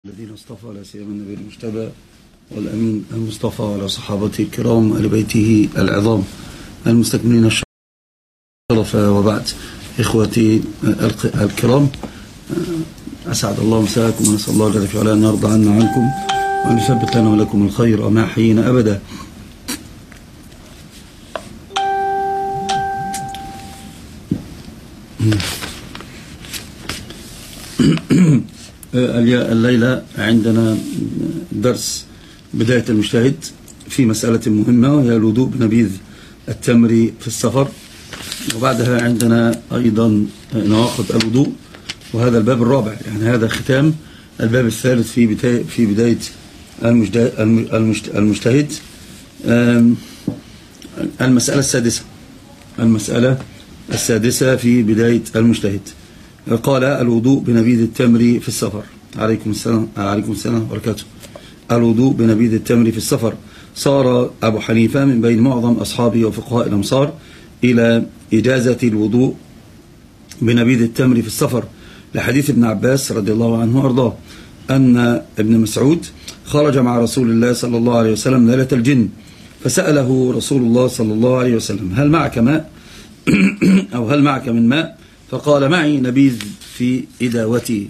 الذين اصطفى لا سيما النبي المجتبى والأمين المصطفى على صحابته الكرام وآل بيته العظام المستكملين الشرف، وبعد. إخوتي الكرام، أسعد الله مساءكم، ونسأل الله جل وعلا أن يرضى عنا عنكم وأن يثبت لنا ولكم الخير وما حيينا أبدا. الليلة عندنا درس بداية المجتهد في مسألة مهمة، وهي الوضوء بنبيذ التمر في السفر. وبعدها عندنا أيضا نواقض الوضوء، وهذا الباب الرابع، يعني هذا ختام الباب الثالث في بداية المجتهد. المسألة السادسة في بداية المجتهد. قال: الوضوء بنبيذ التمر في السفر. عليكم السلام وبركاته. الوضوء بنبيذ التمر في السفر. صار أبو حنيفة من بين معظم أصحابه وفقهاء الأمصار إلى إجازة الوضوء بنبيذ التمر في السفر، لحديث ابن عباس رضي الله عنه وأرضاه أن ابن مسعود خرج مع رسول الله صلى الله عليه وسلم ليلة الجن، فسأله رسول الله صلى الله عليه وسلم: هل معك ماء أو هل معك من ماء؟ فقال: معي نبيذ في إداوتي.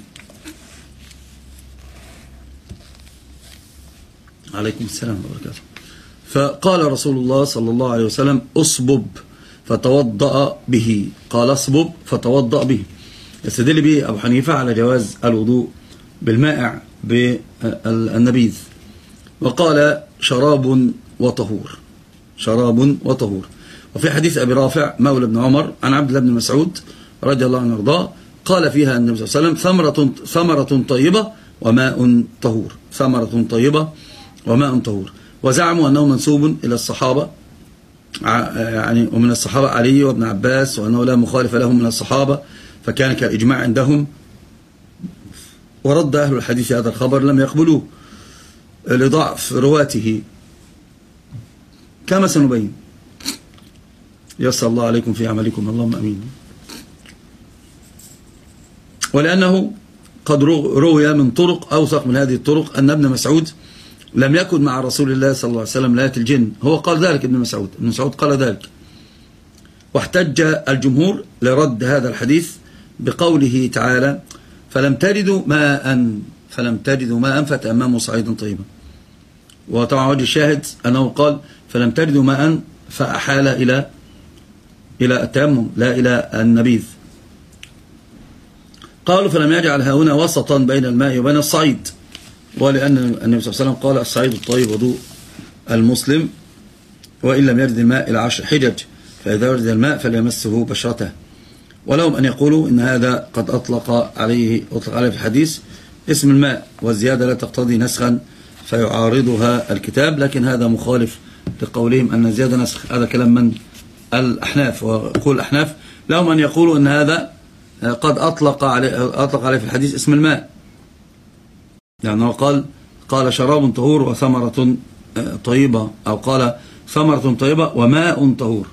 عليكم السلام وبركاته. فقال رسول الله صلى الله عليه وسلم: أصبب فتوضأ به. قال: أصبب فتوضأ به. يستدل به أبو حنيفة على جواز الوضوء بالمائع بالنبيذ. وقال: شراب وطهور. شراب وطهور. وفي حديث أبي رافع مولى بن عمر عن عبد الله بن مسعود رضي الله عنه وارضاه قال فيها النبي صلى الله عليه وسلم: ثمرة طيبة وماء طهور. ثمرة طيبة وماء طهور. وزعموا أنه منسوب إلى الصحابة، يعني ومن الصحابة علي وابن عباس، وأنه لا مخالف لهم من الصحابة، فكان كالإجماع عندهم. ورد أهل الحديث هذا الخبر، لم يقبلوه لضعف رواته كما سنبين. يسر الله عليكم في عملكم، اللهم أمين. ولأنه قد روي من طرق أوثق من هذه الطرق أن ابن مسعود لم يكن مع رسول الله صلى الله عليه وسلم ليلة الجن. هو قال ذلك، ابن مسعود قال ذلك. واحتج الجمهور لرد هذا الحديث بقوله تعالى: فلم تجدوا ماء فتيمموا صعيدا طيبا. وطبعا وجه الشاهد أنه قال: فلم تجدوا ماء فأحال إلى التيمم لا إلى النبيذ. قالوا: فلم يجعل هنا وسطا بين الماء وبين الصعيد، ولأن النبي صلى الله عليه وسلم قال: الصعيد الطيب وضوء المسلم، وإن لم يرد الماء إلى 10 حجج، فإذا ورد الماء فليمسه بشرته. ولهم أن يقولوا إن هذا قد أطلق عليه في الحديث اسم الماء، والزيادة لا تقتضي نسخا فيعارضها الكتاب، لكن هذا مخالف لقولهم أن الزيادة نسخ. هذا كلام من الأحناف، وقول الأحناف لهم أن يقولوا أن هذا قد أطلق عليه في الحديث اسم الماء، يعني هو قال شراب طهور وثمرة طيبة، أو قال ثمرة طيبة وماء طهور.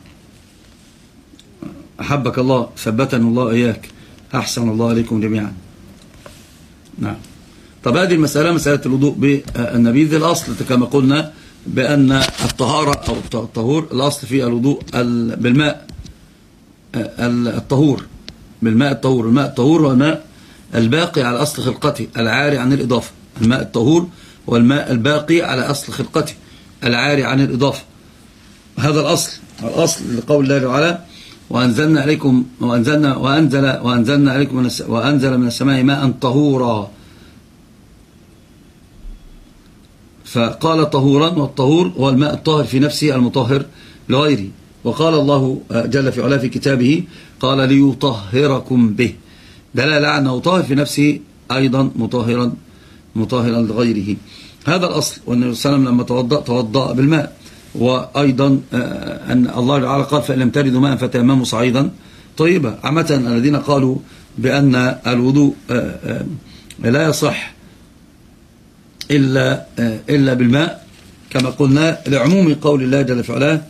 أحبك الله، ثبتنا الله إياك، أحسن الله عليكم جميعا. نعم. طب هذه المسألة، مسألة الوضوء بالنبيذ، الأصل كما قلنا بأن الطهارة أو الطهور، الأصل في الوضوء بالماء الطهور. الماء الطهور هو الماء الباقي على أصل خلقته العاري عن الإضافة. الماء الطهور هو الماء الباقي على أصل خلقته العاري عن الإضافة. هذا الأصل لقول الله تعالى: وأنزلنا عليكم وأنزل من السماء ماء طهورا. فقال طهورا، والطهور هو الماء الطاهر في نفسه المطهر لغيره. وقال الله جل في علاه في كتابه: قال: ليطهركم به، دلالة على أنه طاهر في نفسه أيضا مطهرا لغيره. هذا الأصل. والنبي صلى الله عليه وسلم لما توضأ بالماء. وأيضا أن الله تعالى قال: فإن لم تجدوا ماء فتيمموا صعيدا طيبا. عامة الذين قالوا بأن الوضوء لا يصح إلا بالماء، كما قلنا لعموم قول الله جل في علاه: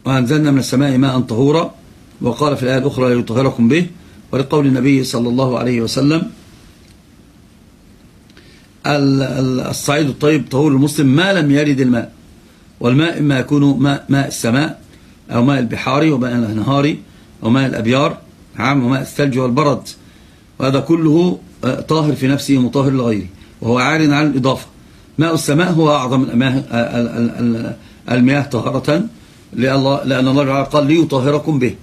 وأنزلنا من السماء ماء طهورا، وقال في الآية الأخرى ليطهركم به، ولقول النبي صلى الله عليه وسلم الصعيد الطيب طهور المسلم ما لم يرد الماء. والماء إما يكون ماء السماء أو ماء البحار وماء الأنهار أو ماء الأبيار وماء الثلج والبرد، وهذا كله طاهر في نفسه مطهر لغيره، وهو عار عن الإضافة. ماء السماء هو أعظم المياه طهارة، لأن الله قال ليطهركم به.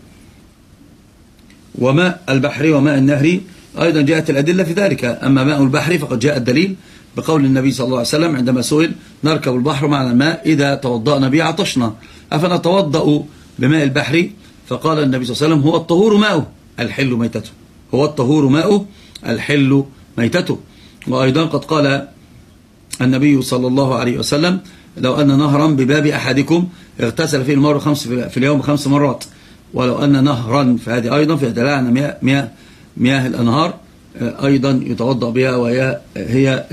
وماء البحر وماء النهر أيضا جاءت الأدلة في ذلك. أما ماء البحر فقد جاء الدليل بقول النبي صلى الله عليه وسلم عندما سئل نركب البحر معنا الماء إذا توضأنا به عطشنا أفنتوضأ بماء البحر؟ فقال النبي صلى الله عليه وسلم هو الطهور ماؤه الحل ميتته، هو الطهور ماؤه الحل ميتته. وأيضا قد قال النبي صلى الله عليه وسلم لو أن نهرا بباب أحدكم اغتسل فيه المرء في اليوم 5 مرات، ولو أن نهرا، فهذه أيضا في دلالة على مياه الأنهار أيضا يتوضأ بها، وهي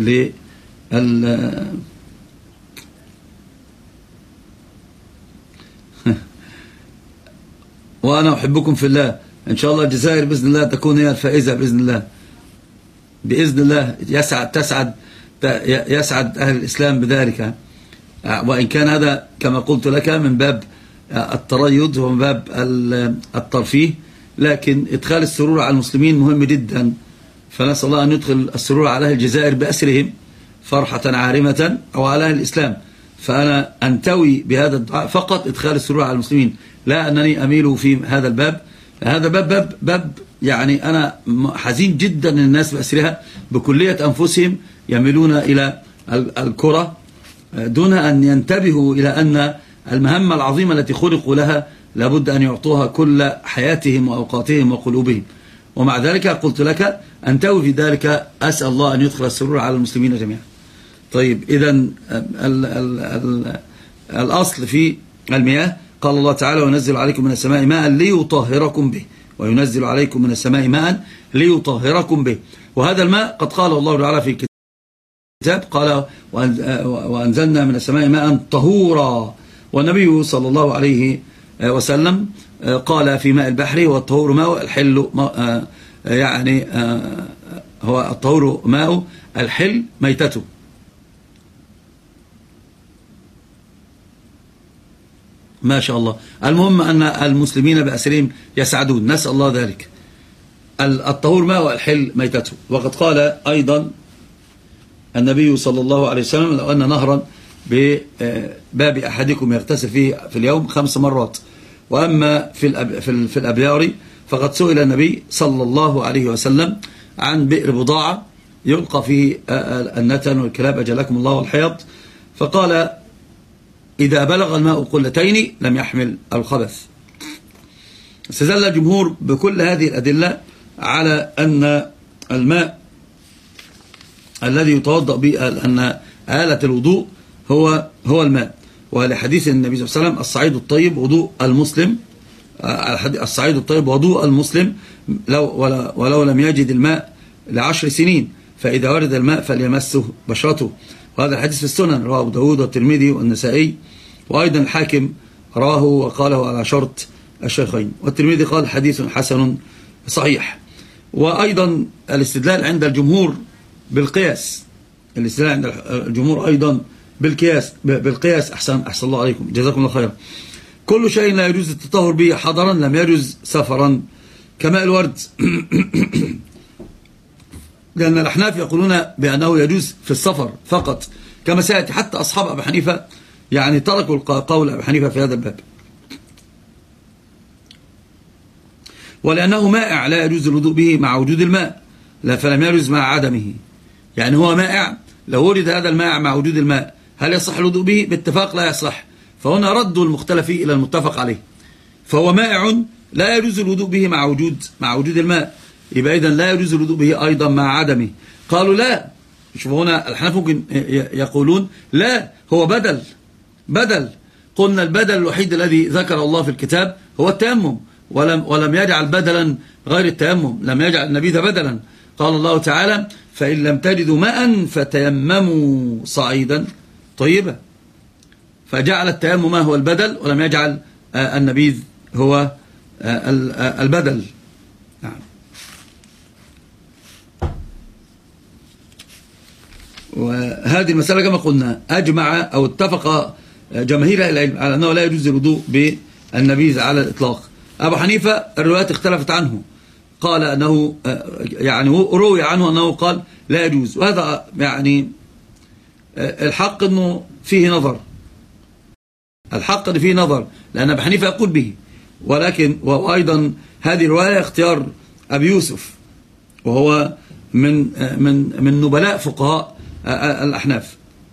وأنا أحبكم في الله. إن شاء الله الجزائر بإذن الله تكون هي الفائزة بإذن الله، بإذن الله. يسعد أهل الإسلام بذلك، وإن كان هذا كما قلت لك من باب التريض ومن باب الترفيه، لكن إدخال السرور على المسلمين مهم جدا. فنسأل الله أن يدخل السرور على أهل الجزائر بأسرهم فرحة عارمة، أو على أهل الإسلام. فأنا أنتوي بهذا الدعاء فقط إدخال السرور على المسلمين، لا أنني أميل في هذا الباب. هذا باب يعني أنا حزين جدا أن الناس بأسرها بكلية أنفسهم يميلون إلى الكرة دون أن ينتبهوا إلى أن المهمة العظيمة التي خلقوا لها لابد أن يعطوها كل حياتهم وأوقاتهم وقلوبهم. ومع ذلك قلت لك أنتوي في ذلك، أسأل الله أن يدخل السرور على المسلمين جميعا. طيب، إذن الأصل في المياه قال الله تعالى وينزل عليكم من السماء ماء ليطهركم به، وينزل عليكم من السماء ماء ليطهركم به. وهذا الماء قد قال الله تعالى في الكتاب قال وأنزلنا من السماء ماء طهورا، والنبي صلى الله عليه وسلم قال في ماء البحر والطهور ماء الحل يعني هو الطهور ماء الحل ميتته. ما شاء الله. المهم أن المسلمين بأسرهم يسعدون، نسأل الله ذلك. الطهور ماء الحل ميتته. وقد قال أيضا النبي صلى الله عليه وسلم لو أن نهرا بباب أحدكم يغتسل فيه في اليوم 5 مرات. وأما في الأبيار فقد سئل النبي صلى الله عليه وسلم عن بئر بضاعة يلقى فيه النتن والكلاب أجلكم الله والحيض، فقال إذا بلغ الماء قلتين لم يحمل الخبث. استدل الجمهور بكل هذه الأدلة على أن الماء الذي يتوضأ به، أن آلة الوضوء هو الماء. ولحديث النبي صلى الله عليه وسلم الصعيد الطيب وضوء المسلم، الصعيد الطيب وضوء المسلم ولو لم يجد الماء ل10 سنين، فإذا ورد الماء فليمسه بشرته. وهذا الحديث في السنن رواه أبو داود والترمذي والنسائي، وأيضا الحاكم رواه وقاله على شرط الشيخين، والترمذي قال حديث حسن صحيح. وأيضا الاستدلال عند الجمهور بالقياس، الاستدلال عند الجمهور أيضا بالقياس. أحسن الله عليكم، جزاكم الله خيرا. كل شيء لا يجوز التطهر به حضرا لم يجوز سفرا كماء الورد لأن الأحناف يقولون بأنه يجوز في السفر فقط، كما سيأتي. حتى أصحاب أبي حنيفة يعني تركوا قول أبي حنيفة في هذا الباب، ولأنه مائع لا يجوز الوضوء به مع وجود الماء، فلم يجوز مع عدمه. يعني هو مائع، لو وجد هذا المائع مع وجود الماء هل يصح الوضوء به؟ باتفاق لا يصح. فهنا ردوا المختلف إلى المتفق عليه. فهو مائع لا يجوز الوضوء به مع وجود الماء، يبقى إذن لا يجوز الوضوء به أيضا مع عدمه. قالوا لا، شوفوا هنا الحنف ممكن يقولون لا، هو بدل. قلنا البدل الوحيد الذي ذكر الله في الكتاب هو التيمم، ولم يجعل بدلا غير التيمم، لم يجعل النبيذ بدلا. قال الله تعالى فإن لم تجدوا ماء فتيمموا صعيدا طيبا، فجعل التيمم هو البدل ولم يجعل النبيذ هو البدل. نعم. وهذه المسألة كما قلنا أجمع أو اتفق جماهير العلم على أنه لا يجوز الوضوء بالنبيذ على الإطلاق. أبو حنيفة الروايات اختلفت عنه، قال أنه يعني روي عنه أنه قال لا يجوز، وهذا يعني الحق أنه فيه نظر، الحق أنه فيه نظر، لأن أبو حنيفة يقول به، ولكن وأيضا هذه الرواية اختيار أبي يوسف، وهو من نبلاء فقهاء الأحناف.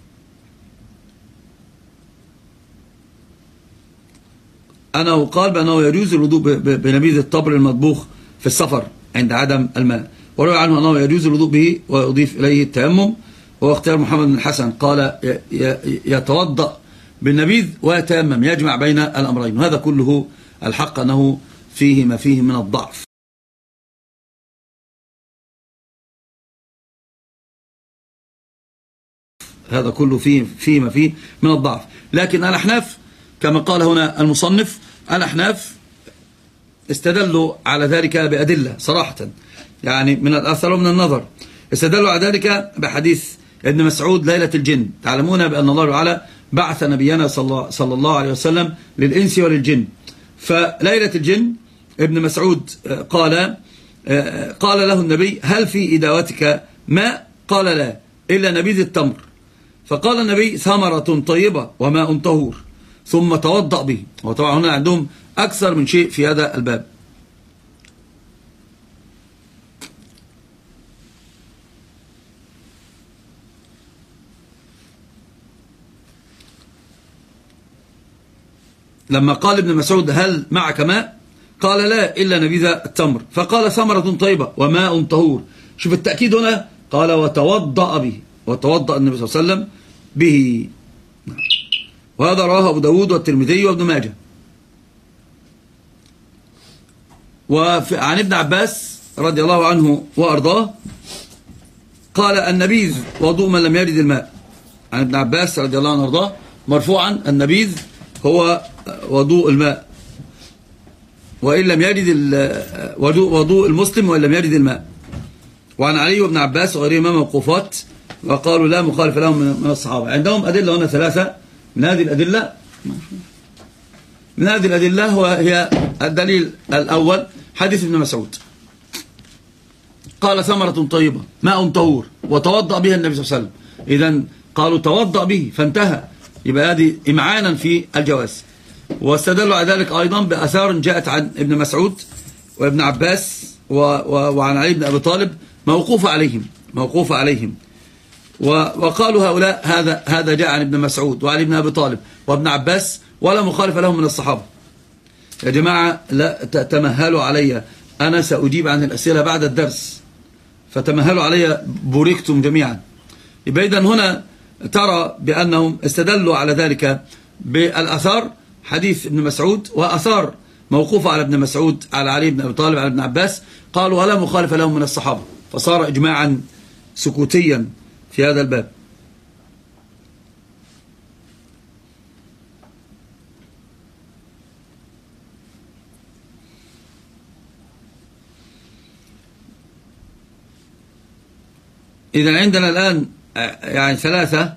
أنه قال بأنه يجوز الوضوء بنبيذ التمر المطبوخ في السفر عند عدم الماء، وروي عنه أنه يجوز الوضوء به ويضيف إليه التيمم، وهو اختيار محمد بن الحسن، قال يتوضأ بالنبيذ ويتيمم، يجمع بين الأمرين، وهذا كله الحق أنه فيه ما فيه من الضعف. هذا كله فيه ما فيه من الضعف. لكن الأحناف كما قال هنا المصنف، الأحناف استدلوا على ذلك بأدلة صراحة، يعني من الأثر ومن النظر. استدلوا على ذلك بحديث ابن مسعود ليلة الجن. تعلمون بأن الله تعالى بعث نبينا صلى الله عليه وسلم للإنس وللجن، فليلة الجن ابن مسعود قال له النبي هل في إداوتك ماء؟ قال لا إلا نبيذ التمر. فقال النبي ثمرة طيبة وماء طهور، ثم توضأ به. وطبعا هنا عندهم أكثر من شيء في هذا الباب. لما قال ابن مسعود هل معك ماء؟ قال لا إلا نبيذ التمر. فقال ثمرة طيبة وماء طهور. شوف التأكيد هنا، قال وتوضأ به، وتوضأ النبي صلى الله عليه وسلم به. وهذا رواه أبو داود والترمذي وابن ماجه. وعن ابن عباس رضي الله عنه وأرضاه قال النبيذ وضوء من لم يرد الماء. عن ابن عباس رضي الله عنه وأرضاه مرفوعا النبيذ هو وضوء الماء، وإن لم يرد وضوء المسلم وإن لم يرد الماء. وعن علي وابن عباس وغيرهما موقوفات، وقالوا لا مخالف لهم من الصحابة. عندهم أدلة هنا ثلاثة. من هذه الأدلة هي الدليل الأول حديث ابن مسعود، قال ثمرة طيبة ماء طهور وتوضأ بها النبي صلى الله عليه وسلم. إذن قالوا توضأ به فانتهى، يبقى هذه إمعانا في الجواز. واستدلوا على ذلك أيضا بأثار جاءت عن ابن مسعود وابن عباس وعن علي بن أبي طالب موقوفة عليهم. وقالوا هؤلاء هذا جاء عن ابن مسعود وعلي بن أبي طالب وابن عباس ولا مخالف لهم من الصحابة. يا جماعة لا تتمهلوا علي، أنا سأجيب عن الأسئلة بعد الدرس، فتمهلوا علي بوريكتم جميعا. يبقى إذن هنا ترى بأنهم استدلوا على ذلك بالأثار حديث ابن مسعود، وأثار موقوفة على ابن مسعود على علي بن أبي طالب على ابن عباس، قالوا ولا مخالف لهم من الصحابة، فصار إجماعا سكوتيا في هذا الباب. إذا عندنا الآن يعني ثلاثة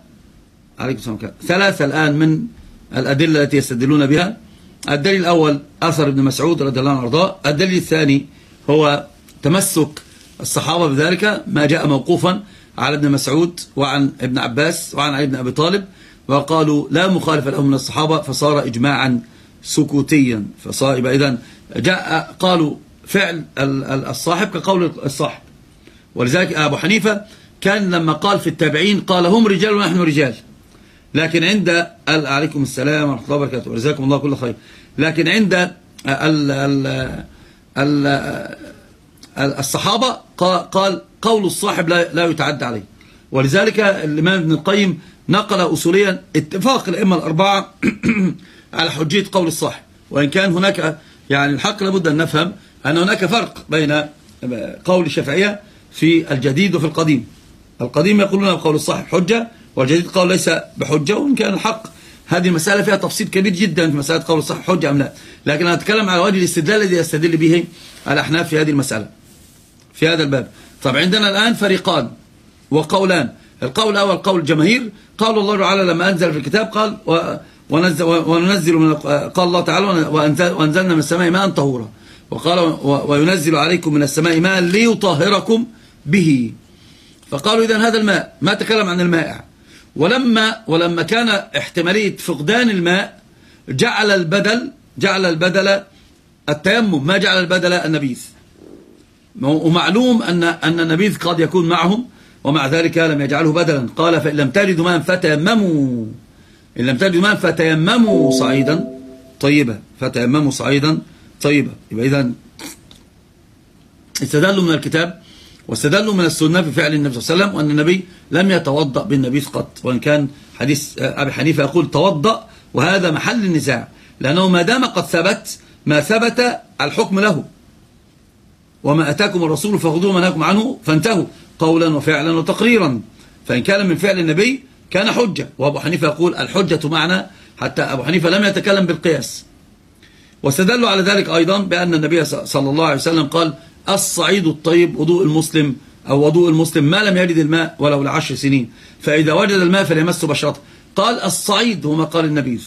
الآن من الأدلة التي يستدلون بها. الدليل الأول أثر ابن مسعود رضي الله عنه وارضاه. الدليل الثاني هو تمسك الصحابة بذلك ما جاء موقوفا على ابن مسعود وعن ابن عباس وعن علي بن أبي طالب، وقالوا لا مخالف لهم من الصحابة، فصار إجماعا سكوتيا. فصار يبقى إذن جاء قالوا فعل الصاحب كقول الصاحب. ولذلك أبو حنيفة كان لما قال في التابعين قال هم رجال ونحن رجال، لكن عند عليكم السلام ورحمة الله وبركاته وجزاكم الله كل خير، لكن عند الصحابة قال قول الصاحب لا يتعدى عليه. ولذلك الإمام ابن القيم نقل أصوليا اتفاق الأئمة الأربعة على حجية قول الصاحب، وإن كان هناك يعني الحق لابد أن نفهم أن هناك فرق بين قول الشافعية في الجديد وفي القديم. القديم يقولون قول الصاحب حجة، والجديد قول ليس بحجة، وإن كان الحق هذه المسألة فيها تفصيل كبير جدا في مسألة قول الصحيح حجة أم لا، لكن أنا أتكلم على وجه الاستدلال الذي يستدل به الأحناف في هذه المسألة في هذا الباب. طب عندنا الآن فريقان وقولان. القول الأول قول الجماهير، قال الله تعالى لما أنزل في الكتاب قال وننزل من قال الله تعالى وأنزلنا من السماء ماء طهورا، وقال وينزل عليكم من السماء ماء ليطهركم به. فقالوا إذن هذا الماء، ما تكلم عن المائع. ولما كان احتمالية فقدان الماء جعل البدل التيمم، ما جعل البدل النبيذ. ومعلوم أن النبيذ قد يكون معهم، ومع ذلك لم يجعله بدلا. قال فإن لم تجدوا ماء فتيمموا، إن لم تجدوا ماء فتيمموا صعيدا طيبا، فتيمموا صعيدا طيبا. يبقى إذن استدلوا من الكتاب واستدلوا من السنة في فعل النبي صلى الله عليه وسلم، وأن النبي لم يتوضأ بالنبيذ قط، وإن كان حديث أبي حنيفة يقول توضأ، وهذا محل النزاع، لأنه ما دام قد ثبت ما ثبت الحكم له، وما أتاكم الرسول فخذوه وما نهاكم عنه فانتهوا قولا وفعلا وتقريرا. فإن كان من فعل النبي كان حجة، وأبو حنيفة يقول الحجة معنا، حتى أبو حنيفة لم يتكلم بالقياس. واستدلوا على ذلك أيضا بأن النبي صلى الله عليه وسلم قال الصعيد الطيب وضوء المسلم، أو وضوء المسلم ما لم يجد الماء ولو ل10 سنين، فإذا وجد الماء فليمسه بشرته. قال الصعيد هو ما قال النبي،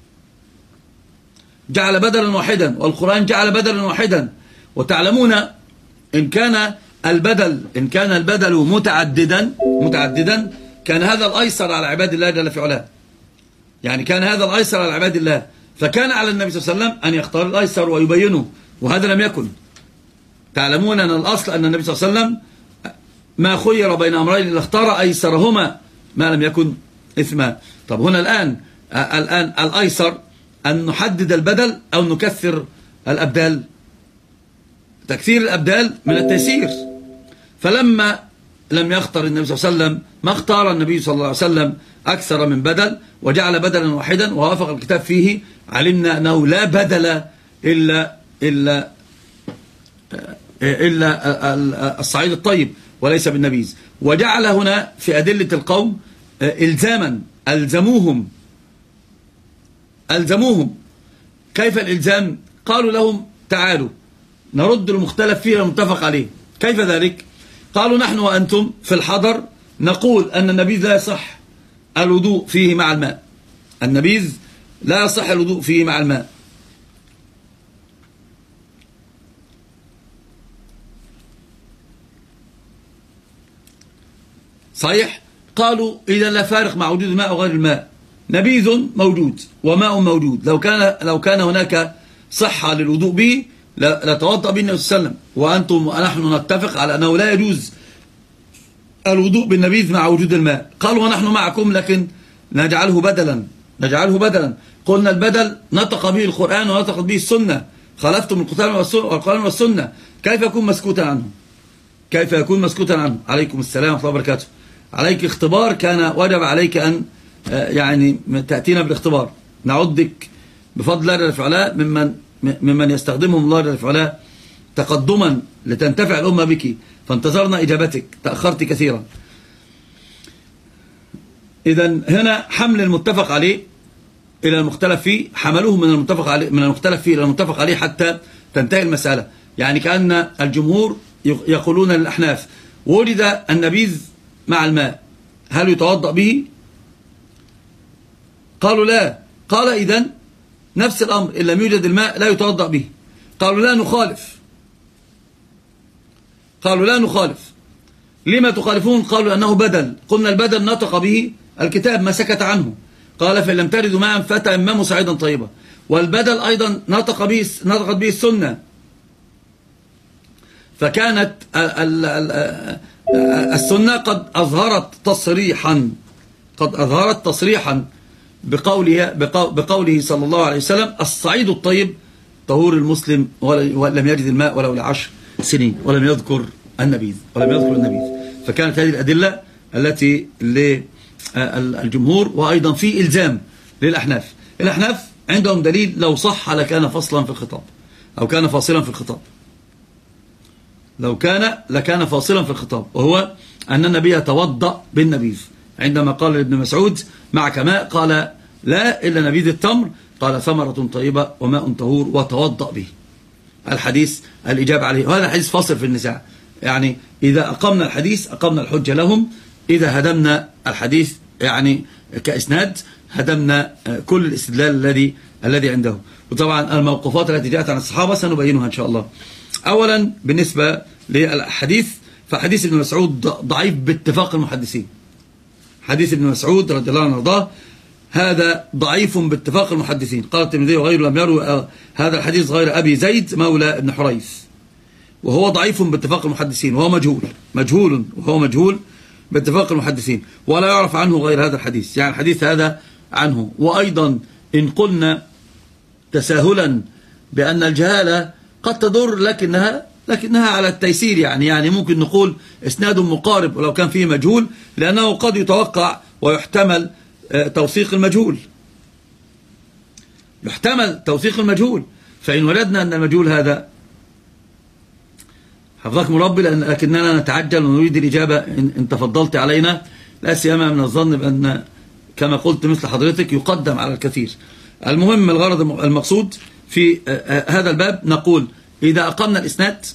جعل بدلا واحدا، والقرآن جعل بدلا واحدا. وتعلمون إن كان البدل متعددا كان هذا الأيسر على عباد الله جل في علاه، يعني كان هذا الأيسر على عباد الله، فكان على النبي صلى الله عليه وسلم أن يختار الأيسر ويبينه، وهذا لم يكن. تعلمون أن الأصل أن النبي صلى الله عليه وسلم ما خير بين أمرين إلا اختار أيسرهما ما لم يكن إثما. طب هنا الآن الأيسر أن نحدد البدل أو نكثر الأبدال. تكثير الأبدال من التيسير. فلما لم يختار النبي صلى الله عليه وسلم، ما اختار النبي صلى الله عليه وسلم أكثر من بدل وجعل بدلا واحدا ووافق الكتاب فيه، علمنا أنه لا بدل إلا الصعيد الطيب وليس بالنبيذ. وجعل هنا في أدلة القوم إلزاما، ألزموهم. كيف الإلزام؟ قالوا لهم تعالوا نرد المختلف فيه المتفق عليه. كيف ذلك؟ قالوا نحن وأنتم في الحضر نقول أن النبيذ لا يصح الوضوء فيه مع الماء، النبيذ لا يصح الوضوء فيه مع الماء. صحيح؟ قالوا إذا لا فارق مع وجود الماء وغير الماء، نبيذ موجود وماء موجود، لو كان هناك صحة للوضوء به لتوضأ به النبي صلى الله عليه وسلم، وأنتم ونحن نتفق على أنه لا يجوز الوضوء بالنبيذ مع وجود الماء. قالوا ونحن معكم لكن نجعله بدلا. قلنا البدل نطق به القرآن ونطقت به السنة، خالفتم القرآن والسنة، كيف يكون مسكوتا عنه؟ عليكم السلام ورحمة الله وبركاته. عليك اختبار، كان وجب عليك أن يعني تأتينا بالاختبار، نعدك بفضل الله جل وعلا ممن يستخدمهم الله جل وعلا تقدما لتنتفع الأمة بك، فانتظرنا إجابتك، تأخرت كثيرا. إذن هنا حمل المتفق عليه إلى المختلف فيه، حملوه من المختلف فيه إلى المتفق عليه حتى تنتهي المسألة. يعني كأن الجمهور يقولون للأحناف وجد النبيذ مع الماء هل يتوضأ به؟ قالوا لا. قال إذن نفس الأمر، إن لم يوجد الماء لا يتوضأ به. قالوا لا نخالف. لما تخالفون؟ قالوا أنه بدل. قلنا البدل نطق به الكتاب ما سكت عنه، قال فإن لم تجدوا ماء فتيمموا صعيدا طيبا. والبدل أيضا نطقت به السنة، فكانت السنة قد أظهرت تصريحا بقوله صلى الله عليه وسلم الصعيد الطيب طهور المسلم ولم يجد الماء ولو ل10 سنين، ولم يذكر النبيذ. فكانت هذه الأدلة التي للجمهور، وأيضا في إلزام للأحناف. الأحناف عندهم دليل لو صح لكان فصلا في الخطاب، أو كان فاصلا في الخطاب، لكان فاصلا في الخطاب، وهو أن النبي توضأ بالنبيذ. عندما قال لابن مسعود معك ماء، قال لا إلا نبيذ التمر. قال ثمرة طيبة وماء طهور وتوضأ به. الحديث الإجابة عليه، وهذا حديث فاصل في النزاع. يعني إذا أقمنا الحديث أقمنا الحجة لهم، إذا هدمنا الحديث يعني كإسناد هدمنا كل الاستدلال الذي عنده. وطبعا الموقفات التي جاءت عن الصحابة سنبينها إن شاء الله. أولا بالنسبة للحديث، فحديث ابن مسعود ضعيف باتفاق المحدثين. حديث ابن مسعود رضي الله عنه وارضاه هذا ضعيف باتفاق المحدثين. قال الترمذي وغيره لم يروي هذا الحديث غير أبي زيد مولى ابن حريث، وهو ضعيف باتفاق المحدثين، وهو مجهول وهو مجهول باتفاق المحدثين، ولا يعرف عنه غير هذا الحديث، يعني الحديث هذا عنه. وأيضا إن قلنا تساهلا بأن الجهالة قد تضر لكنها على التيسير، يعني ممكن نقول اسناد مقارب ولو كان فيه مجهول، لأنه قد يتوقع ويحتمل توثيق المجهول، يحتمل توثيق المجهول. فإن وجدنا أن المجهول هذا، حفظكم ربي لكننا نتعجل ونريد الإجابة إن تفضلت علينا، لا سيما من الظن بأن كما قلت مثل حضرتك يقدم على الكثير. المهم الغرض المقصود في هذا الباب نقول إذا أقمنا الإسناد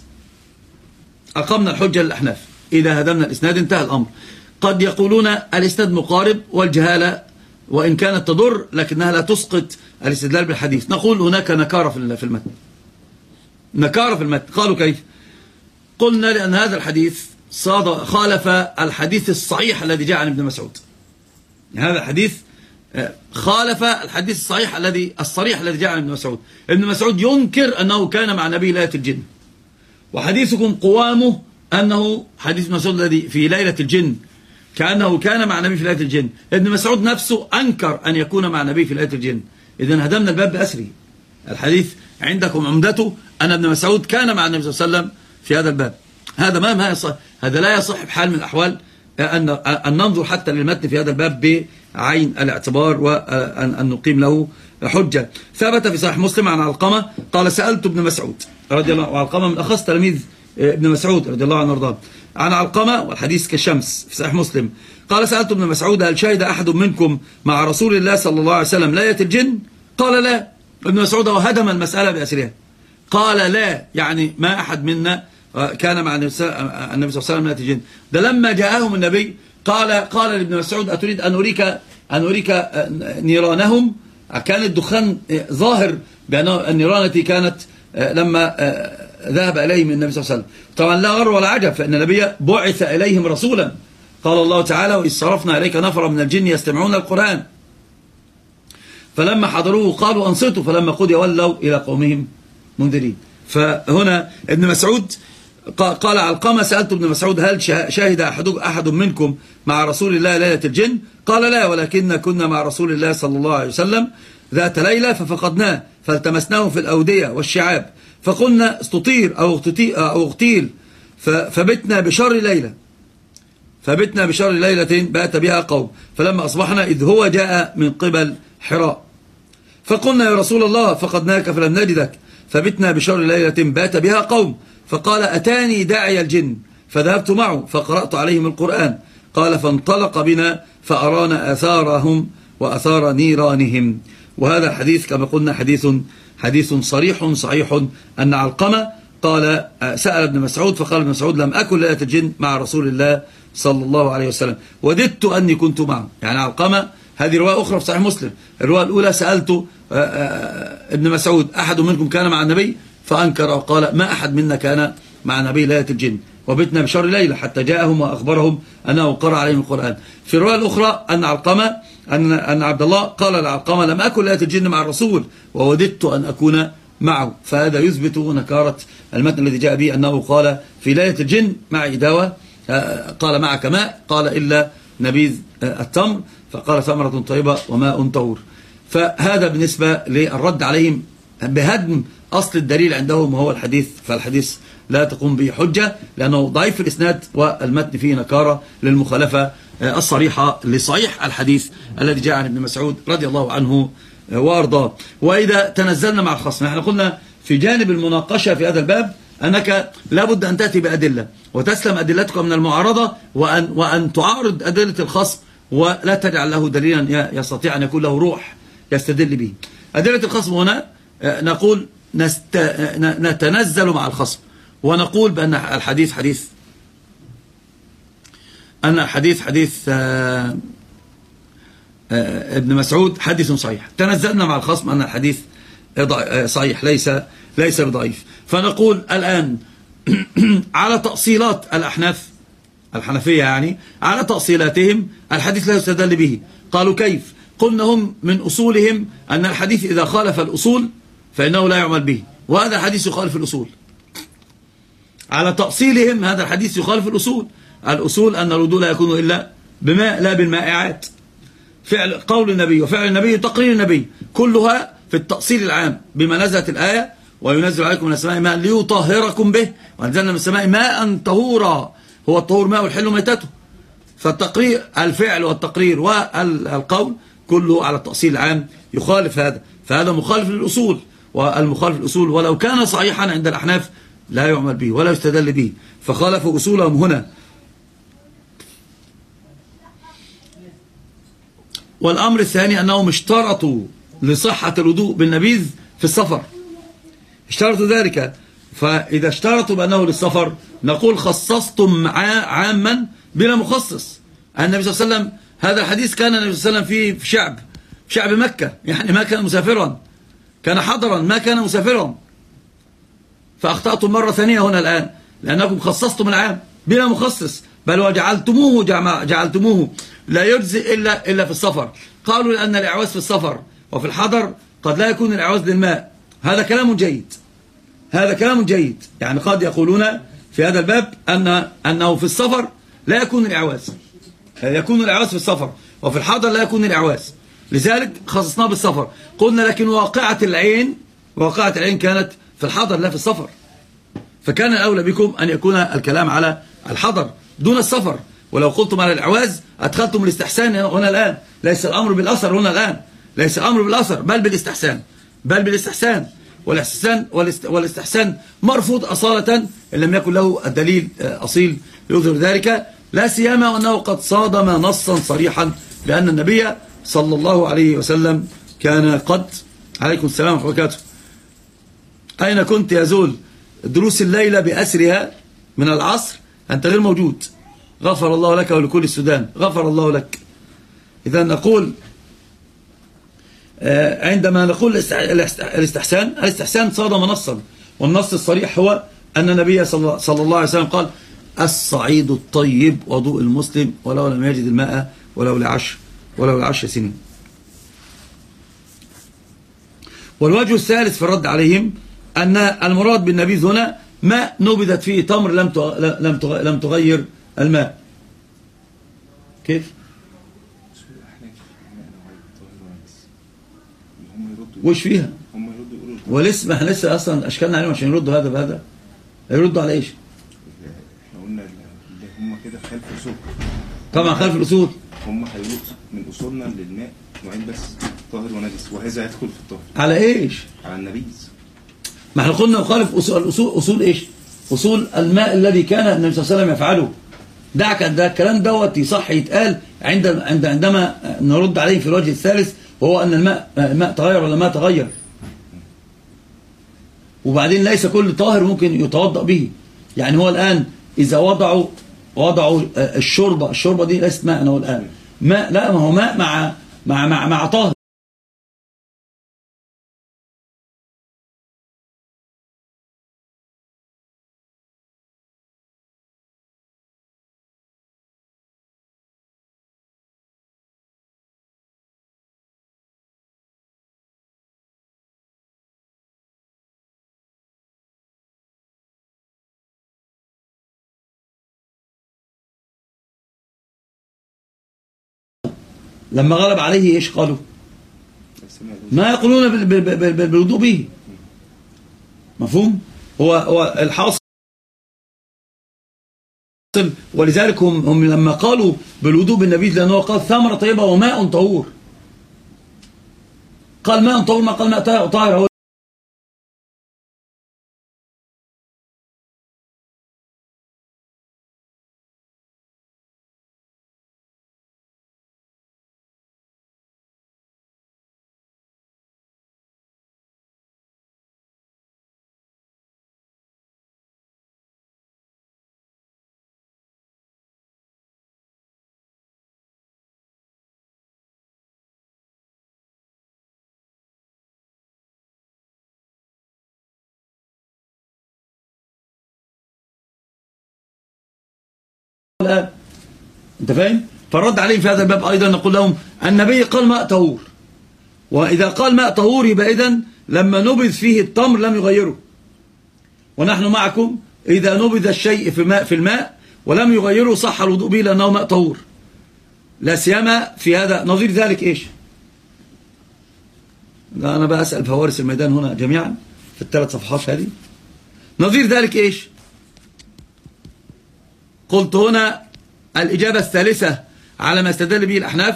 أقمنا الحجة للأحناف، إذا هدمنا الإسناد انتهى الأمر. قد يقولون الإسناد مقارب والجهالة وإن كانت تضر لكنها لا تسقط الاستدلال بالحديث. نقول هناك نكارة في المتن، نكارة في المتن. قالوا كيف؟ قلنا لأن هذا الحديث خالف الحديث الصحيح الذي جاء عن ابن مسعود. هذا الحديث خالف الحديث الصحيح الذي جاء عن ابن مسعود. ابن مسعود ينكر أنه كان مع نبي ليلة الجن، وحديثكم قوامه أنه حديث ابن مسعود الذي في ليلة الجن كأنه كان مع نبي في ليلة الجن. ابن مسعود نفسه أنكر أن يكون مع نبي في ليلة الجن. إذن هدمنا الباب بأسره. الحديث عندكم عمدته أن ابن مسعود كان مع النبي صلى الله عليه وسلم في هذا الباب. هذا لا يصح بحال من الأحوال أن ننظر حتى للمتن في هذا الباب بعين الاعتبار وأن نقيم له حجة. ثبت في صحيح مسلم عن علقمة قال سألت ابن مسعود رضي الله عنه، وعلقمة من أخص تلاميذ ابن مسعود رضي الله عنه وارضاه، عن علقمة والحديث كالشمس في صحيح مسلم قال سألت ابن مسعود هل شهد أحد منكم مع رسول الله صلى الله عليه وسلم ليلة الجن؟ قال لا. ابن مسعود هدم المسألة بأسرها، قال لا، يعني ما أحد منا كان مع النبي صلى الله عليه وسلم ليلة الجن. ده لما جاءهم النبي قال لابن مسعود أتريد أن أريك نيرانهم؟ كان الدخان ظاهر بأن النيران التي كانت لما ذهب إليهم النبي صلى الله عليه وسلم. طبعا لا غر ولا عجب، فإن النبي بعث إليهم رسولا. قال الله تعالى وإذ صرفنا إليك نفرا من الجن يستمعون القرآن فلما حضروه قالوا أنصتوا فلما قضي ولوا إلى قومهم منذرين. فهنا ابن مسعود قال علقمة سألت ابن مسعود هل شهد أحد منكم مع رسول الله ليلة الجن؟ قال لا، ولكن كنا مع رسول الله صلى الله عليه وسلم ذات ليلة ففقدناه فالتمسناه في الأودية والشعاب فقلنا استطير أو اغتيل فبتنا بشر ليلة بات بها قوم فلما أصبحنا إذ هو جاء من قبل حراء فقلنا يا رسول الله فقدناك فلم نجدك فبتنا بشر ليلة بات بها قوم فقال أتاني داعي الجن فذهبت معه فقرأت عليهم القرآن قال فانطلق بنا فأرانا آثارهم وأثار نيرانهم. وهذا الحديث كما قلنا حديث صريح صحيح أن علقمة قال سأل ابن مسعود فقال ابن مسعود لم أكن ليلة الجن مع رسول الله صلى الله عليه وسلم وددت أني كنت معه. يعني علقمة هذه رواية أخرى في صحيح مسلم. الرواية الأولى سألت ابن مسعود أحد منكم كان مع النبي فأنكر وقال ما أحد منا كان مع نبي ليلة الجن وبتنا بشر ليلة حتى جاءهم وأخبرهم أنه قرأ عليهم القرآن. في الرواية الأخرى أن علقمة أن عبد الله قال لعلقمة لم أكن ليلة الجن مع الرسول ووددت أن أكون معه. فهذا يثبت نكارة المتن الذي جاء به أنه قال في ليلة الجن مع إداوة قال معك ماء قال إلا نبيذ التمر فقال ثمرة طيبة وماء طهور. فهذا بالنسبة للرد عليهم بهدم أصل الدليل عندهم وهو الحديث. فالحديث لا تقوم به حجة لأنه ضعيف في الإسناد والمتن فيه نكارة للمخالفة الصريحة لصحيح الحديث الذي جاء عن ابن مسعود رضي الله عنه وارضاه. وإذا تنزلنا مع الخصم نحن قلنا في جانب المناقشة في هذا الباب أنك لابد أن تأتي بأدلة وتسلم أدلتك من المعارضة وأن تعارض أدلة الخصم ولا تجعل له دليلا يستطيع أن يكون له روح يستدل به. أدلة الخصم هنا نقول نتنزل مع الخصم ونقول بأن الحديث حديث ابن مسعود حديث صحيح. تنزلنا مع الخصم أن الحديث صحيح ليس بضعيف. فنقول الآن على تأصيلات الأحناف الحنفية، يعني على تأصيلاتهم الحديث لا يستدل به. قالوا كيف؟ قلنا هم من أصولهم أن الحديث إذا خالف الأصول فإنه لا يعمل به، وهذا الحديث يخالف الأصول. على تأصيلهم هذا الحديث يخالف الأصول أن الوضوء لا يكون إلا بماء لا بالمائعات. فعل قول النبي وفعل النبي وتقرير النبي كلها في التأصيل العام بما نزلت الآية: وينزل عليكم من السماء ماء ليطهركم به وأنزلنا من السماء ماء طهورا. هو الطهور ماء الحل ميتته. فالتقرير الفعل والتقرير والقول كله على التأصيل العام يخالف هذا، فهذا مخالف للأصول، والمخالف للأصول ولو كان صحيحا عند الأحناف لا يعمل به ولا يستدل به، فخالفوا أصولهم هنا. والأمر الثاني أنهم اشترطوا لصحة الوضوء بالنبيذ في السفر، اشترطوا ذلك. فإذا اشترطوا بأنه للسفر نقول خصصتم عاما بلا مخصص. النبي صلى الله عليه وسلم هذا الحديث كان النبي صلى الله عليه وسلم في شعب مكة، يعني ما كان مسافرا، كان حضرا ما كان مسافرا. فأخطأتم مرة ثانية هنا الآن، لأنكم خصصتم العام بلا مخصص، بل وجعلتموه لا يجزئ إلا في السفر. قالوا لأن الإعواز في السفر وفي الحضر قد لا يكون الإعواز للماء. هذا كلام جيد، يعني قد يقولون في هذا الباب أنه في السفر لا يكون الإعواز، يكون الإعواز في السفر، وفي الحضر لا يكون الإعواز، لذلك خصصناه بالسفر. قلنا لكن واقعة العين كانت في الحضر لا في السفر، فكان الأولى بكم أن يكون الكلام على الحضر دون السفر. ولو قلتم على الإعواز أدخلتم الاستحسان هنا الآن. ليس الأمر بالأثر هنا الآن، ليس الأمر بالأثر بل بالاستحسان. والاستحسان مرفوض أصالة إن لم يكن له الدليل أصيل يظهر ذلك، لا سيما وأنه قد صادم نصا صريحا بأن النبي صلى الله عليه وسلم كان قد. عليكم السلام ورحمة الله وبركاته. أين كنت يا زول؟ دروس الليلة بأسرها من العصر أنت غير موجود. غفر الله لك ولكل السودان، غفر الله لك. إذا نقول عندما نقول الاستحسان صادم نصا، والنص الصريح هو أن النبي صلى الله عليه وسلم قال: الصعيد الطيب وضوء المسلم ولو لم يجد الماء ولو لعشر سنين. والوجه الثالث في الرد عليهم أن المراد بالنبيذ هنا ماء نبذت فيه تمر لم تغير الماء. كيف؟ وش فيها؟ ولسه ما احنا لسه اصلا اشكالنا عليهم عشان يردوا هذا بهذا. يردوا على ايش؟ احنا قلنا اللي هم كده خلف الاصول. طبعا خلف الاصول. هم هيقولوا من اصولنا للماء نوعين بس، طاهر ونجس، وهذا يدخل في الطاهر. على ايش؟ على النبيذ. ما احنا قلنا نخالف اصول ايش؟ اصول الماء الذي كان النبي صلى الله عليه وسلم يفعله. ده الكلام دوت يصح يتقال عندما نرد عليه في الوجه الثالث، وهو أن الماء تغير ولا ما تغير. وبعدين ليس كل طاهر ممكن يتوضأ به. يعني هو الآن إذا وضعوا الشوربة دي ليست ماء. هو الآن ماء، لا، ما هو ماء مع طاهر. لما غلب عليه ايش قالوا؟ ما يقولون بالوضوء به. مفهوم؟ هو الحاصل. ولذلك هم لما قالوا بالوضوء بالنبيذ، لأنه قال ثمرة طيبة وماء طهور. قال ماء طهور، ما قال ماء طاهر. الآن. أنت فاهم؟ فالرد عليهم في هذا الباب أيضا نقول لهم النبي قال ماء طهور، وإذا قال ماء طهور يبقى إذن لما نبذ فيه التمر لم يغيره، ونحن معكم إذا نبذ الشيء في الماء ولم يغيره صح الوضوء به لأنه ماء طهور. لا سيما في هذا نظير ذلك إيش؟ لا أنا بقى أسأل فوارس الميدان هنا جميعا في الثلاث صفحات هذه. نظير ذلك إيش؟ قلت هنا الإجابة الثالثة على ما استدل به الأحناف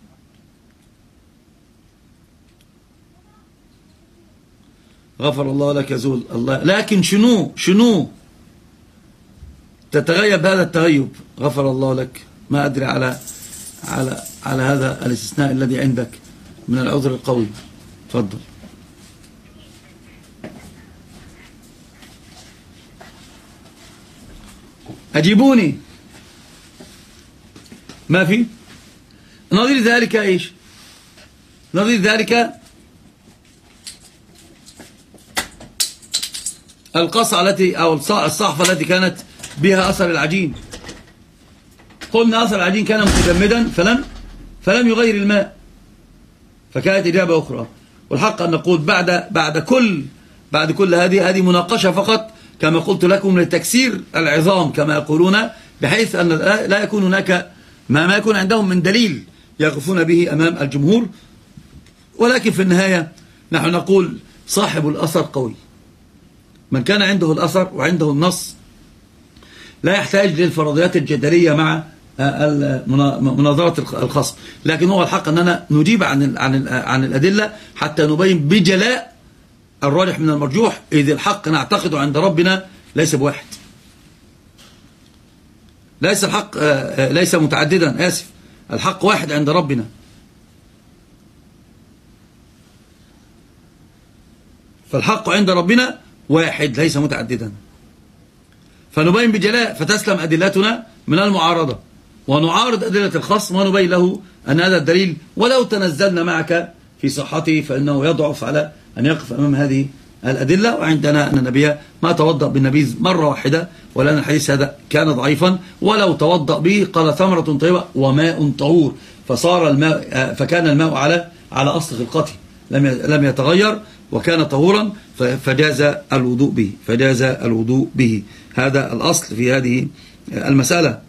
غفر الله لك يزول الله، لكن شنو تتغيب هذا التغيب؟ غفر الله لك. ما أدري على هذا الاستثناء الذي عندك من العذر القوي. تفضل. أجيبوني. ما في نظير ذلك إيش؟ نظير ذلك القصعة التي أو الصحفة التي كانت بها أثر العجين. قلنا أثر العجين كان متجمدا فلم يغير الماء، فكانت إجابة أخرى. والحق أن نقول بعد كل هذه مناقشة فقط كما قلت لكم لتكسير العظام كما يقولون، بحيث أن لا يكون هناك ما يكون عندهم من دليل يقفون به أمام الجمهور. ولكن في النهاية نحن نقول صاحب الأثر قوي. من كان عنده الأثر وعنده النص لا يحتاج للفرضيات الجدلية مع مناظرة الخصم، لكن هو الحق أننا نجيب عن الأدلة حتى نبين بجلاء الراجح من المرجوح، إذ الحق نعتقد عند ربنا ليس بواحد، ليس الحق ليس متعددا، آسف، الحق واحد عند ربنا. فالحق عند ربنا واحد ليس متعددا، فنبين بجلاء فتسلم أدلتنا من المعارضة، ونعارض أدلة الخصم ونبين له أن هذا الدليل ولو تنزلنا معك في صحته فإنه يضعف على أن يقف أمام هذه الأدلة. وعندنا أن النبي ما توضأ بالنبيذ مرة واحدة، ولأن الحديث هذا كان ضعيفا. ولو توضأ به قال ثمرة طيبة وماء طهور، فكان الماء على أصل خلقته لم يتغير وكان طهورا، فجاز الوضوء به. هذا الأصل في هذه المسألة.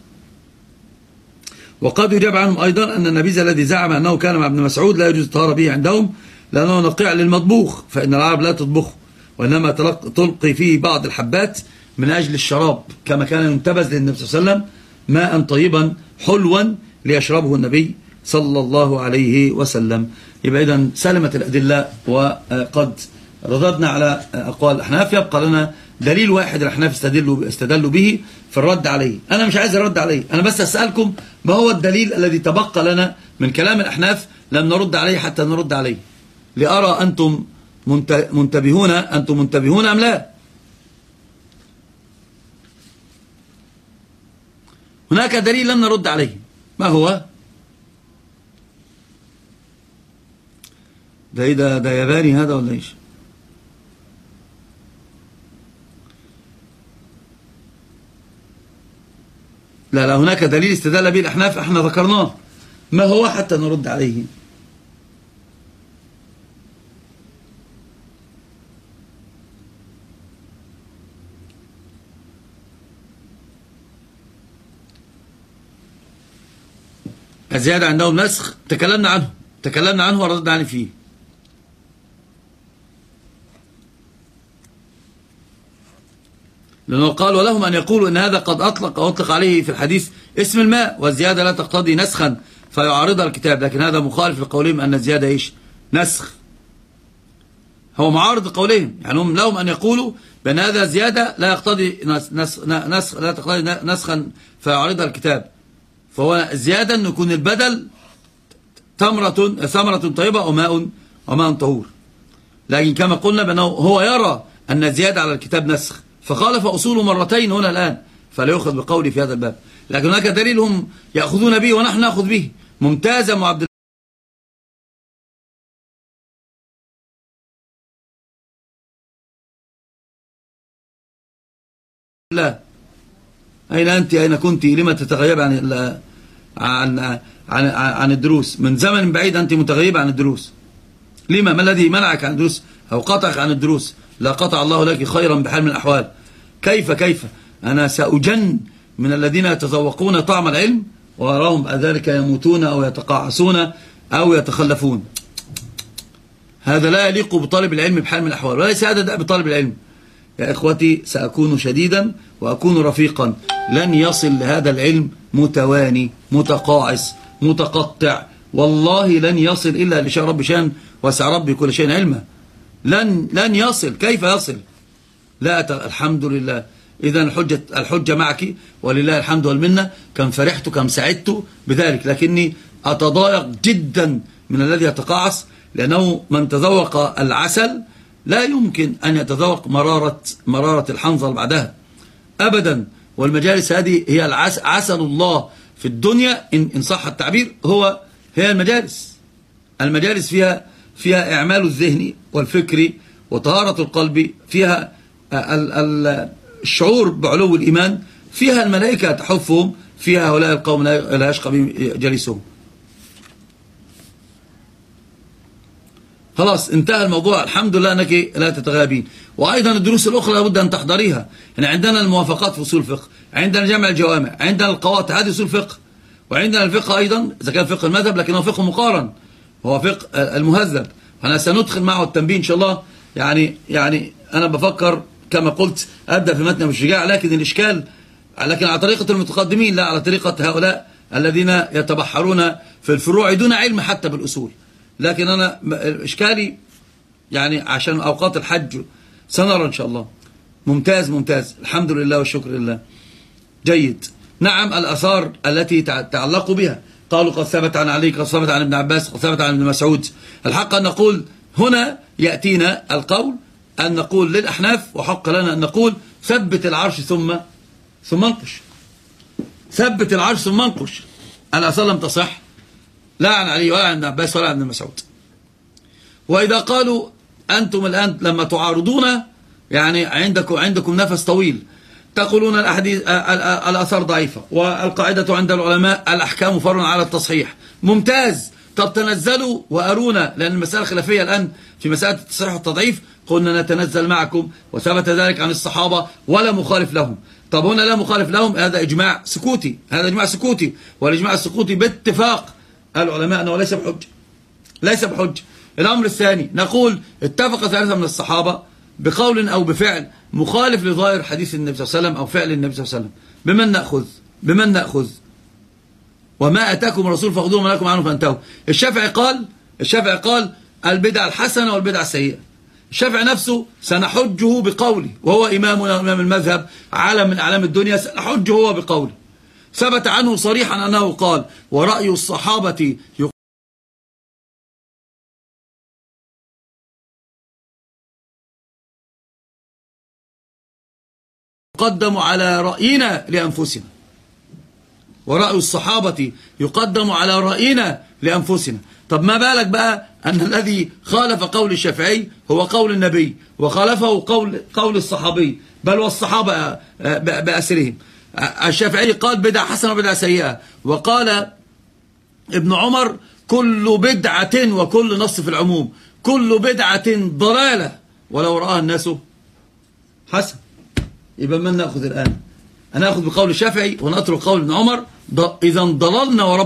وقد يجاب عنهم أيضا أن النبيذ الذي زعم أنه كان مع ابن مسعود لا يجوز الطهارة به عندهم لأنه نقيع للمطبوخ، فإن العرب لا تطبخه وإنما تلقي فيه بعض الحبات من أجل الشراب، كما كان ينتبذ للنبي صلى الله عليه وسلم ماء طيبا حلوا ليشربه النبي صلى الله عليه وسلم. يبقى إذن سلمت الأدلة وقد رددنا على أقوال الأحناف. يبقى لنا دليل واحد الأحناف استدلوا به في الرد عليه. أنا مش عايز الرد عليه، أنا بس أسألكم ما هو الدليل الذي تبقى لنا من كلام الأحناف لم نرد عليه حتى نرد عليه، لأرى أنتم منتبهون أم لا. هناك دليل لم نرد عليه، ما هو؟ ده ياباني هذا ولا ايش؟ لا هناك دليل استدل به الأحناف احنا ذكرناه، ما هو حتى نرد عليه؟ الزيادة عندهم نسخ، تكلمنا عنه وردنا عنه فيه. لأنه قال ولهم أن يقولوا إن هذا قد أطلق عليه في الحديث اسم الماء، والزيادة لا تقتضي نسخا فيعارضها الكتاب، لكن هذا مخالف لقولهم أن الزيادة إيش؟ نسخ. هو معارض لقولهم، يعني هم لهم أن يقولوا بأن هذا زيادة لا يقتضي لا تقتضي نسخا فيعارضها الكتاب، فهو زيادة أن يكون البدل ثمرة طيبة وماء طهور. لكن كما قلنا بأنه هو يرى أن الزيادة على الكتاب نسخ، فخالف أصوله مرتين هنا الآن، فلا يأخذ بقولي في هذا الباب. لكن هناك دليل هم يأخذون به ونحن نأخذ به. ممتازة مع عبد الله. أين أنت؟ أين كنت؟ لما تتغيب عن الدروس؟ من زمن بعيد أنت متغيبة عن الدروس. لما؟ ما الذي منعك عن الدروس أو قطعك عن الدروس؟ لا قطع الله لك خيرا بحال من الأحوال. كيف أنا سأجن من الذين يتذوقون طعم العلم وأراهم بعد ذلك يموتون أو يتقاعسون أو يتخلفون. هذا لا يليق بطالب العلم بحال من الأحوال، وليس هذا دأب بطالب العلم. يا إخوتي، سأكون شديدا وأكون رفيقا. لن يصل لهذا العلم متواني متقاعس متقطع، والله لن يصل إلا لشاء رب شان وسع ربي كل شيء علما. لن يصل. كيف يصل؟ لا الحمد لله. إذا الحجة معك ولله الحمد والمنة. كم فرحت كم سعدت بذلك، لكني أتضايق جدا من الذي يتقاعس، لأنه من تذوق العسل لا يمكن أن يتذوق مرارة الحنظل بعدها أبدا. والمجالس هذه هي عسل الله في الدنيا إن صح التعبير. هي المجالس فيها إعمال الذهن والفكر وطهارة القلب، فيها الشعور بعلو الإيمان، فيها الملائكة تحفهم، فيها هؤلاء القوم لا يشقى بهم جليسهم. خلاص انتهى الموضوع، الحمد لله أنك لا تتغابين. وأيضا الدروس الأخرى لابد أن تحضريها. يعني عندنا الموافقات في أصول الفقه، عندنا جمع الجوامع، عندنا القواطع، هذه أصول الفقه. وعندنا الفقه أيضا إذا كان فقه المذهب لكنه فقه مقارن، هو فقه المهذب. أنا سندخل معه التنبيه إن شاء الله. يعني أنا بفكر كما قلت أبدأ في متن بالشجاع، لكن الإشكال لكن على طريقة المتقدمين، لا على طريقة هؤلاء الذين يتبحرون في الفروع دون علم حتى بالأصول. لكن أنا إشكالي يعني عشان أوقات الحج سنرى إن شاء الله. ممتاز الحمد لله والشكر لله. جيد. نعم، الأثار التي تعلقوا بها قالوا قد ثبت عن علي، قد ثبت عن ابن عباس، قد ثبت عن ابن مسعود. الحق أن نقول هنا يأتينا القول أن نقول للأحناف، وحق لنا أن نقول ثبت العرش ثم انقش. ثبت العرش ثم انقش. الأثار لم تصح لا عن علي ولا عن ابن عباس ولا عن ابن مسعود. وإذا قالوا أنتم الآن لما تعارضون يعني عندكم نفس طويل، تقولون الأثار ضعيفة، والقاعدة عند العلماء الأحكام فرع على التصحيح. ممتاز. طب تنزلوا وأرونا، لأن المسألة خلافية الآن في مسألة التصحيح والتضعيف. قلنا نتنزل معكم، وثبت ذلك عن الصحابة ولا مخالف لهم. طب هنا لا مخالف لهم، هذا إجماع سكوتي، والإجماع السكوتي باتفاق العلماء أنه ليس بحج. الأمر الثاني نقول اتفق ثلاثة من الصحابة بقول أو بفعل مخالف لظاهر حديث النبي صلى الله عليه وسلم أو فعل النبي صلى الله عليه وسلم. بمن نأخذ؟ وما أتاكم الرسول فخذوه وما نهاكم عنه فانتهوا. الشافعي قال البدعة الحسنة والبدعة السيئة. الشافعي نفسه سنحجه بقوله، وهو إمامنا وإمام المذهب، علم من أعلام الدنيا، سنحجه هو بقوله. ثبت عنه صريحا أنه قال ورأي الصحابة يقدم على رأينا لأنفسنا. ورأي الصحابة يقدم على رأينا لأنفسنا. طب ما بالك بقى أن الذي خالف قول الشافعي هو قول النبي، وخالفه قول الصحابي، بل والصحابة بأسرهم. الشافعي قال بدعة حسنة وبدعة سيئة، وقال ابن عمر كل بدعة، وكل نص في العموم، كل بدعة ضلالة ولو رآها الناس حسن. يبقى من نأخذ الآن؟ أنا أخذ بقول الشافعي ونترك قول ابن عمر. إذا ضللنا ورب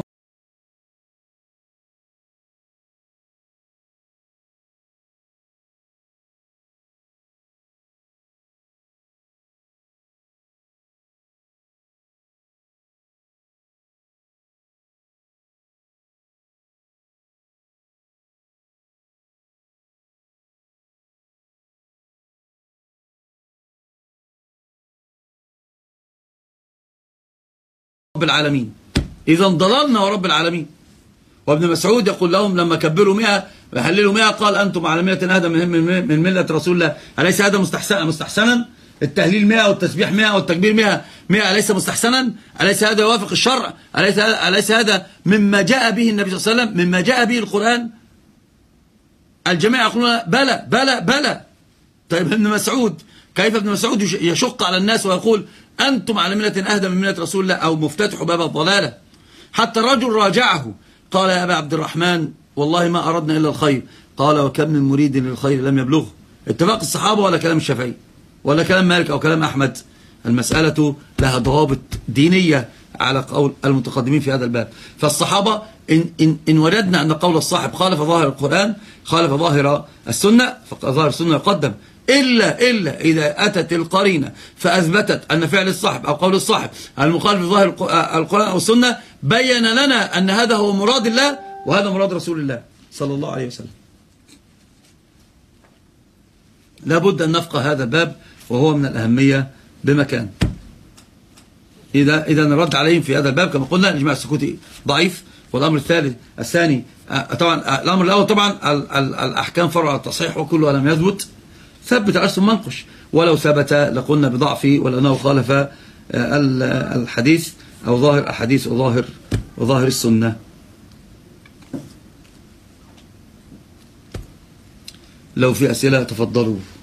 العالمين. إذا ضللنا ورب العالمين. وابن مسعود يقول لهم لما كبروا 100 وهللوا 100 قال أنتم على 100 هذا من ملة رسول الله. أليس هذا مستحسنا؟ التهليل 100 والتسبيح 100 والتكبير 100 أليس مستحسنا؟ أليس هذا يوافق الشرع؟ أليس هذا مما جاء به النبي صلى الله عليه وسلم، مما جاء به القرآن؟ الجميع يقولون بلى. طيب ابن مسعود كيف ابن مسعود يشق على الناس ويقول أنتم على ملة أهدى من ملة رسول الله، أو مفتتح باب الضلالة. حتى الرجل راجعه قال يا أبا عبد الرحمن والله ما أردنا إلا الخير. قال وكم من مريد للخير لم يبلغه. اتفاق الصحابة ولا كلام الشافعي ولا كلام مالك أو كلام أحمد؟ المسألة لها ضوابط دينية على قول المتقدمين في هذا الباب. فالصحابة إن وجدنا أن قول الصاحب خالف ظاهر القرآن خالف ظاهر السنة، فظاهر السنة يقدم، إلا إذا أتت القرينة فأثبتت أن فعل الصاحب أو قول الصاحب المخالف لظاهر القرآن أو السنة بين لنا أن هذا هو مراد الله وهذا مراد رسول الله صلى الله عليه وسلم. لابد أن نفقه هذا الباب وهو من الأهمية بمكان. إذا نرد عليهم في هذا الباب كما قلنا الإجماع السكوتي ضعيف. والأمر الثاني طبعا الأمر الأول طبعا الأحكام فرع على التصحيح وكلها لم يثبت. ثبت الأصل منقش، ولو ثبت لقلنا بضعفه ولأنه خالف الحديث أو ظاهر الحديث وظاهر السنة. لو في أسئلة تفضلوا.